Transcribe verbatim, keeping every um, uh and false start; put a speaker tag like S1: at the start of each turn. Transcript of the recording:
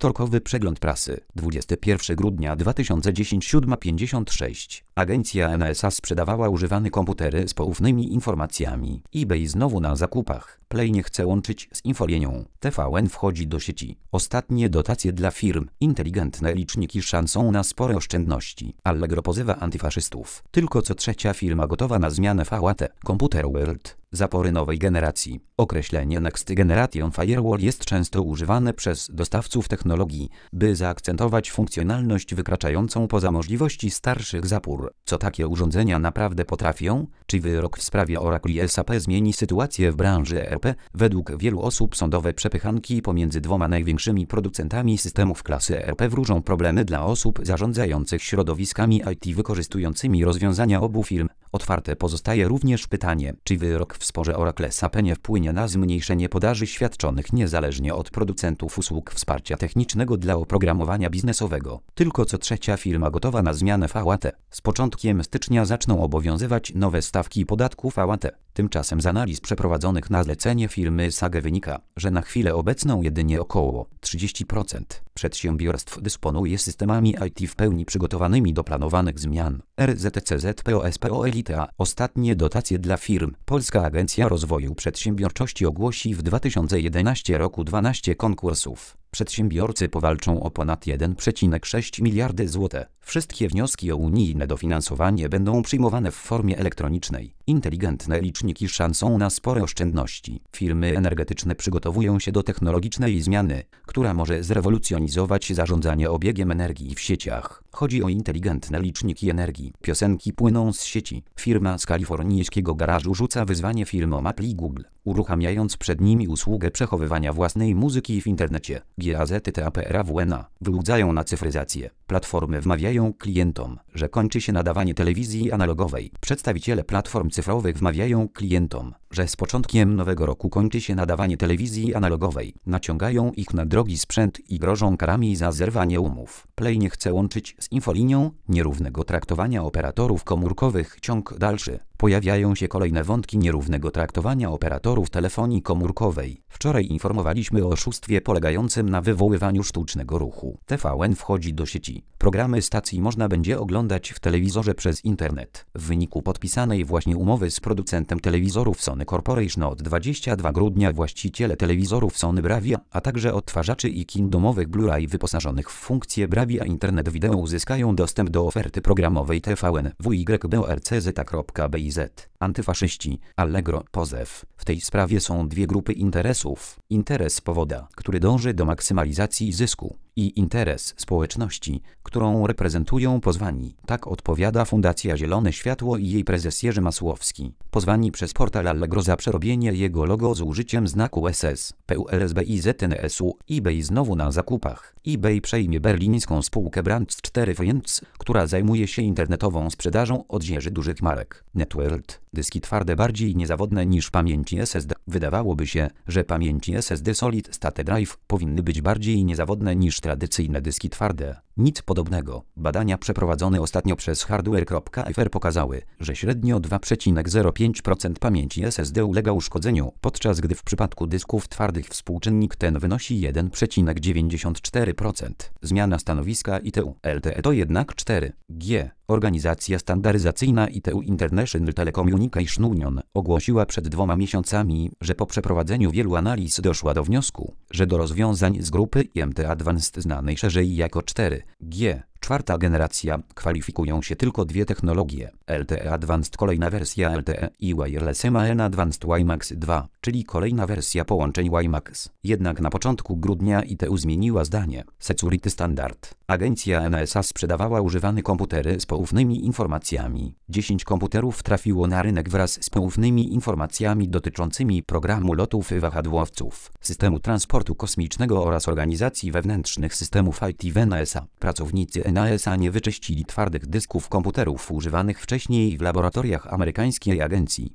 S1: Wtorkowy przegląd prasy. dwudziestego pierwszego grudnia dwa tysiące dziesiątego, siódma pięćdziesiąt sześć. Agencja N S A sprzedawała używane komputery z poufnymi informacjami. eBay znowu na zakupach. Play nie chce łączyć z infolinią. T V N wchodzi do sieci. Ostatnie dotacje dla firm. Inteligentne liczniki z szansą na spore oszczędności. Allegro pozywa antyfaszystów. Tylko co trzecia firma gotowa na zmianę V A T. Computer World. Zapory nowej generacji. Określenie Next Generation Firewall jest często używane przez dostawców technologii, by zaakcentować funkcjonalność wykraczającą poza możliwości starszych zapór. Co takie urządzenia naprawdę potrafią? Czy wyrok w sprawie Oracle i S A P zmieni sytuację w branży E R P? Według wielu osób sądowe przepychanki pomiędzy dwoma największymi producentami systemów klasy E R P wróżą problemy dla osób zarządzających środowiskami I T wykorzystującymi rozwiązania obu firm. Otwarte pozostaje również pytanie, czy wyrok w sporze Oracle S A P nie wpłynie na zmniejszenie podaży świadczonych niezależnie od producentów usług wsparcia technicznego dla oprogramowania biznesowego. Tylko co trzecia firma gotowa na zmianę V A T. Z początkiem stycznia zaczną obowiązywać nowe stawki podatku V A T. Tymczasem z analiz przeprowadzonych na zlecenie firmy Sage wynika, że na chwilę obecną jedynie około trzydzieści procent przedsiębiorstw dysponuje systemami I T w pełni przygotowanymi do planowanych zmian. R Z C Z P O S P O Elita. Ostatnie dotacje dla firm. Polska Agencja Rozwoju Przedsiębiorczości ogłosi w dwa tysiące jedenastym roku dwanaście konkursów. Przedsiębiorcy powalczą o ponad jeden przecinek sześć miliarda złotych. Wszystkie wnioski o unijne dofinansowanie będą przyjmowane w formie elektronicznej. Inteligentne liczniki z szansą na spore oszczędności. Firmy energetyczne przygotowują się do technologicznej zmiany, która może zrewolucjonizować zarządzanie obiegiem energii w sieciach. Chodzi o inteligentne liczniki energii. Piosenki płyną z sieci. Firma z kalifornijskiego garażu rzuca wyzwanie firmom Apple i Google, uruchamiając przed nimi usługę przechowywania własnej muzyki w internecie. Gazety.aprawna wyłudzają na cyfryzację. Platformy wmawiają klientom, że kończy się nadawanie telewizji analogowej. Przedstawiciele platform cyfrowych wmawiają klientom, że z początkiem nowego roku kończy się nadawanie telewizji analogowej. Naciągają ich na drogi sprzęt i grożą karami za zerwanie umów. Play nie chce łączyć z infolinią. Nierównego traktowania operatorów komórkowych. Ciąg dalszy. Pojawiają się kolejne wątki nierównego traktowania operatorów telefonii komórkowej. Wczoraj informowaliśmy o oszustwie polegającym na wywoływaniu sztucznego ruchu. T V N wchodzi do sieci. Programy stacji można będzie oglądać w telewizorze przez internet. W wyniku podpisanej właśnie umowy z producentem telewizorów Sony Corporation od dwudziestego drugiego grudnia właściciele telewizorów Sony Bravia, a także odtwarzaczy i kin domowych Blu-ray wyposażonych w funkcję Bravia Internet Video uzyskają dostęp do oferty programowej T V N W Y B O R C Z kropka B I Z. Antyfaszyści. Allegro. Pozew. W tej sprawie są dwie grupy interesów. Interes powoda, który dąży do maksymalizacji zysku, i interes społeczności, którą reprezentują pozwani. Tak odpowiada Fundacja Zielone Światło i jej prezes Jerzy Masłowski. Pozwani przez portal Allegro za przerobienie jego logo z użyciem znaku S S. P U L S B I Z N S U. eBay znowu na zakupach. eBay przejmie berlińską spółkę Brands cztery Friends, która zajmuje się internetową sprzedażą odzieży dużych marek. Networld. Dyski twarde bardziej niezawodne niż pamięci S S D. Wydawałoby się, że pamięci S S D Solid State Drive powinny być bardziej niezawodne niż tradycyjne dyski twarde. Nic podobnego. Badania przeprowadzone ostatnio przez hardware kropka F R pokazały, że średnio dwa przecinek zero pięć procent pamięci S S D ulega uszkodzeniu, podczas gdy w przypadku dysków twardych współczynnik ten wynosi jeden przecinek dziewięćdziesiąt cztery procent. Zmiana stanowiska I T U L T E to jednak cztery G. Organizacja standaryzacyjna I T U International Telecommunication Union ogłosiła przed dwoma miesiącami, że po przeprowadzeniu wielu analiz doszła do wniosku, że do rozwiązań z grupy I M T Advanced znanej szerzej jako cztery G czwarta generacja kwalifikują się tylko dwie technologie. L T E Advanced kolejna wersja L T E i Wireless M A N Advanced WiMAX dwa, czyli kolejna wersja połączeń WiMAX. Jednak na początku grudnia I T U zmieniła zdanie. Security Standard. Agencja N S A sprzedawała używane komputery z poufnymi informacjami. dziesięć komputerów trafiło na rynek wraz z poufnymi informacjami dotyczącymi programu lotów wahadłowców, systemu transportu kosmicznego oraz organizacji wewnętrznych systemów I T w N S A. Pracownicy N S A nie wyczyścili twardych dysków komputerów używanych wcześniej w laboratoriach amerykańskiej agencji.